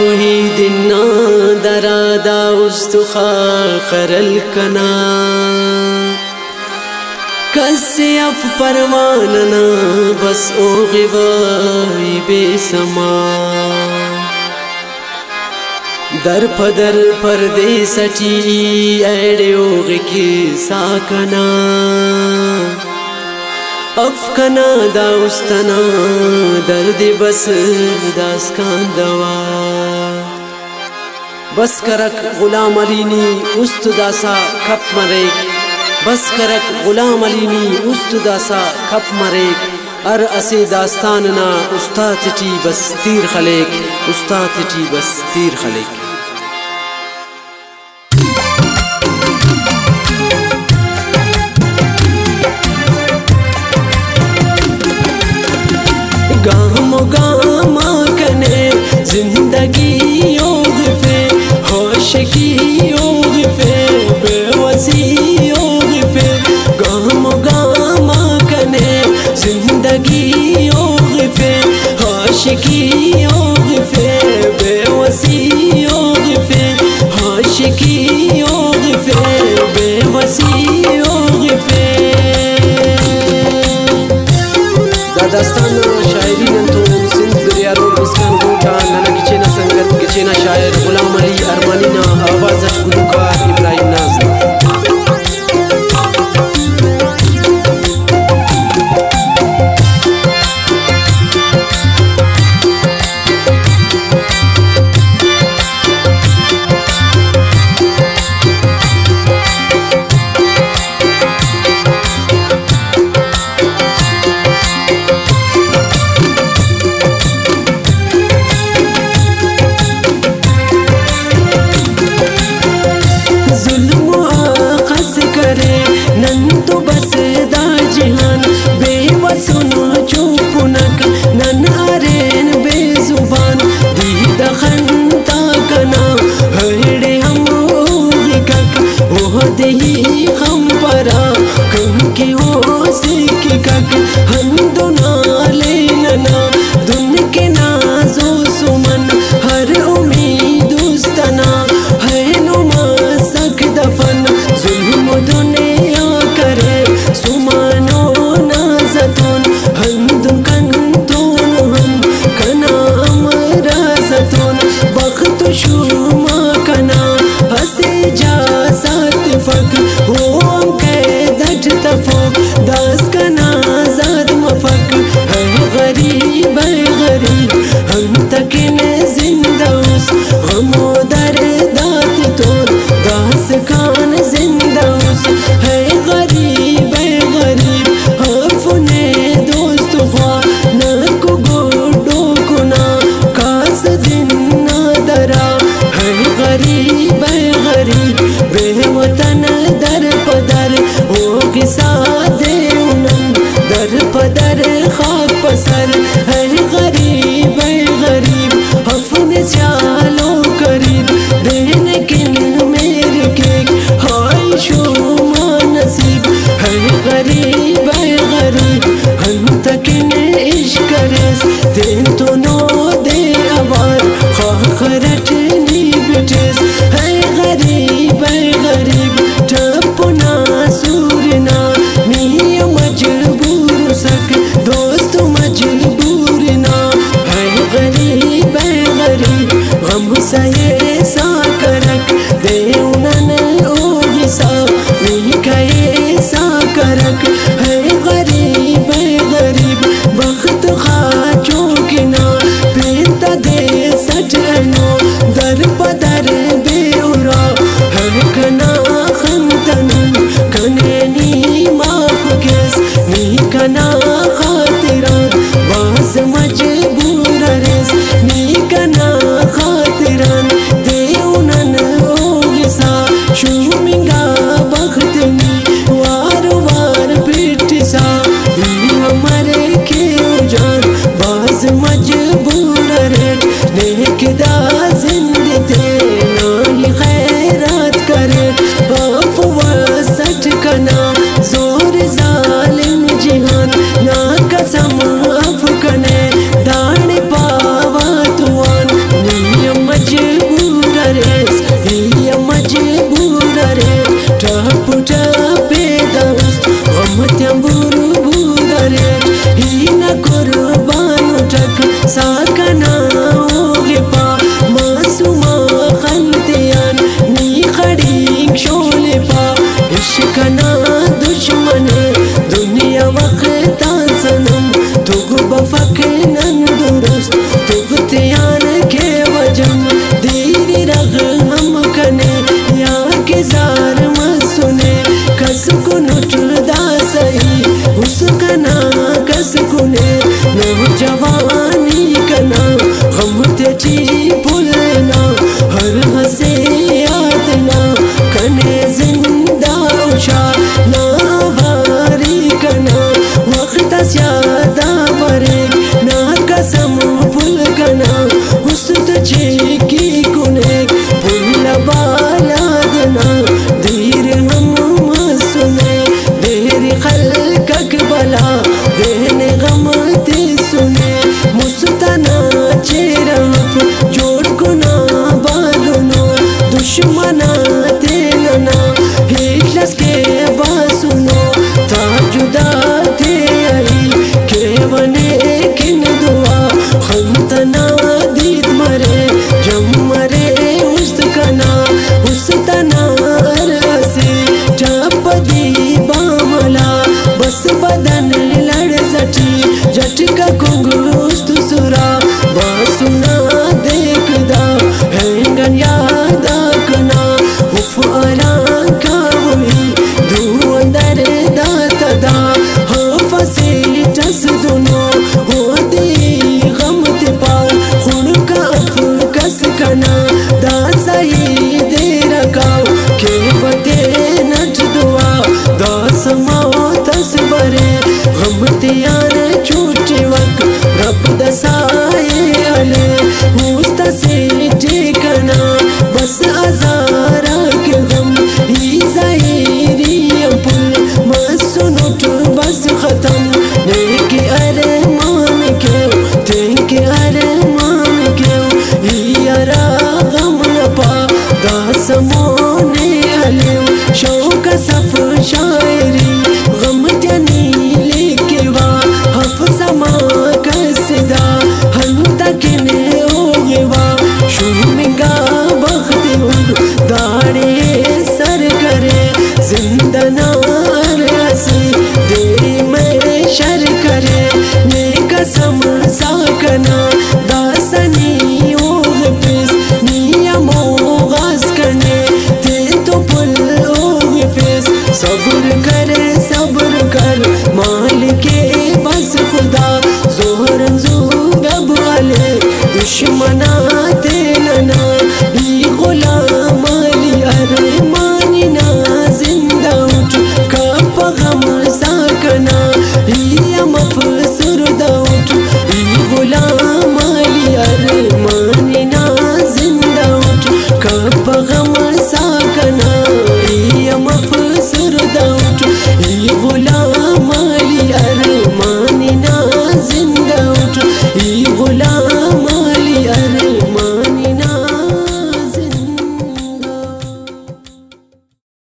وہی دن درادا استخا خرل کنا کسی اف پرواننا بس او غوائی بے سما در پدر پردے سچی ایڑے اوغ کی ساکنا افکنا دا استنا درد بس داسکان دوا بس کرک غلام علینی است داسا کپ مریک بس کرک غلام علینی است داسا کپ مریک ار اسی داستاننا استاد ٹی بس تیر خلیک استاد ٹی بس تیر خلیک گام گام کنے زندگی اوغ فے ہوش کی اوغ فے بے وسی اوغ فے گام گام کنے زندگی اوغ فے ہوش کی اوغ فے بے وسی اوغ فے ہوش کی اوغ فے بے وسی اوغ فے داستان شاعری ننتو سندھ دریا روڈ مسکان گوٹا نانا کچینا سنگت کچینا شاعر غلام علی ارمانینا آوازش گلوکار ابراہیم ناظر سنو چوپنک نن آرین بے زبان دید خنتا کنا ہیڑے ہم اوگی کک وہ دہی خم پرا کن کی ہو سکی کک ہندنا لیننا دن کے نازو سمن ہر امید استنا ہے نما سک دفن ظلم دنیا کرے سمانو نازتون ہندن کنتون ہم کنا امرازتون وقت شوما کنا ہسی جا سات فک ہوم کے دٹ تفوک داس کنا زاد مفک ہے غریب ہم تکن زندہ اس غمو در دات تون داس کان زندہ اس ہے غریب حفنے دوست خواہ نکو گوڑو کنا کاس دن نادرا ہے غریب بے وطن در پدر وہ قصہ دے انم در پدر خاک پسر ہے غریب حفن چالو قریب دین کن میرے کیک ہائی شوما نصیب ہے غریب ہم تکن عشق رس دین تو نو دے آوار خواہ خرٹنی بٹیس ہے غریب ٹپنا سورنا می مجبور سک دوست مجبور خڑی شولے پا عشقنا دشمن دنیا وقت سنم تگ بفقنن درست تگ تیان کے وجم دیر رغ ہم کنے یا کے زار مسنے کس کو نٹ دا سہی اس کنا کس کنے نوجوانی کنا غم تیچی بھولنا ہر ہسے یادنا کنے زندہ اوشا ناواری کنا وقت زیادہ برے نا قسم بھول کنا اس تجھے کی کنے بھول بالا دنا دیر ہم مسنے دیر خلقک بلا دین غم تی سنے مستنا چیرپ جوڑ کنا بالونو دشمنا تیننا ہیلس کے باسنو تا جدا تے آئی کیونے کن دعا خمتنا دید مرے جم مرے است کنا استنا رسی چاپ دی باملا بس بدن لڑ زٹی جٹکا کنگست سرا باسنا دیکھ دا ہینگن یادا کنا اف آران کاوئی دو اندر دات دا حفظی ٹس دنو ہو دی غم تپا خون کا اف کس کنا دا سہی دے رکاو کہ بتے نٹ دعا دا سماو تس برے غم تیان چھوٹے وقت رب دسائے علی ہوستا سے ٹھیکنا بس ازارا کے غم ہی ظاہری پل مسنوٹ بس ختم نیک ارمان کیوں تینک ارمان کیوں ہی ارا غم نپا دا سمونے علم شوق صف شاعری غم جنی لکھے وا حفظ ما کسدا ہن تکنے ہوگے وا شومگا بخت ان داڑے سر کرے زندنا رسی دے میں شر کرے نیک سمسا کنا داسنی اوغ پیس نیم اوغاز کنے تین تو پل اوغ پیس صبر کرے صبر کر مالک بس خدا زہر زورب والے دشمنا تیننا بھی غلام علی ارماننا زندہ اٹھ کپ غم ساکنا یم افسر داؤٹ بھی غلام علی ارماننا زندہ اٹھ کپ غم ساکنا یم افسر داؤٹ بھی غلام